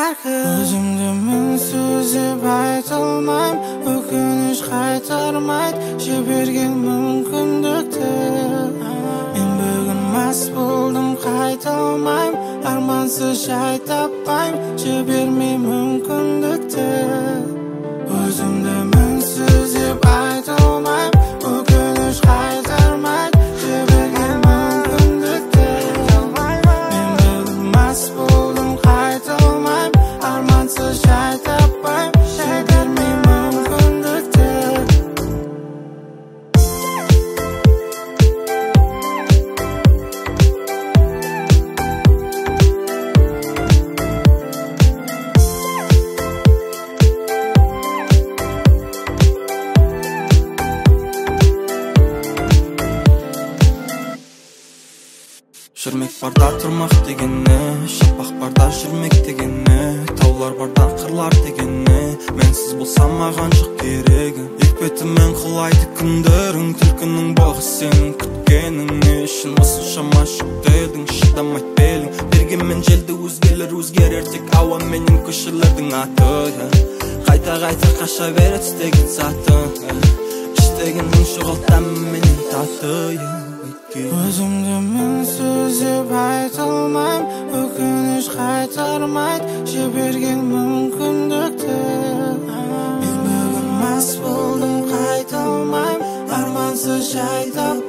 Өзімді мінсіз деп айта алмайм, өкініш қайтармайды жіберген мүмкіндікті. Мен бүгін мас болдым, қайта алмайм, армансыз жай таппайм, жібермей мүмкіндікті. Өзімді мінсіз деп айта алмайм, өкініш қайтармайды жіберген мүмкіндікті. Мен бүгін мас болдым, қайта алмайм, армансыз жай таппайм, жібермей мүмкіндікті. Жүрмек барда тұрмақ дегені, шапақ барда жүрмек дегені, таулар барда қырлар дегені, менсіз болсам маған жоқ керегі. Екпетімен құлайды күндерің, түлкінің боғы сенің күткенің. Не үшін осыншама жүктелдің, шыдамайды белің. Бергенмен желді өзгелер өзгерер, тек ауа менен көшелердің аты. Қайта қаша береді істеген затың, іштегенің жоғалтамын менен таты. Өзімді мінсіз деп айта алмайм, өкініш қайтармайды жіберген мүмкіндікті. Мен бүгін мас болдым, қайта алмайм, армансыз жай таппайм.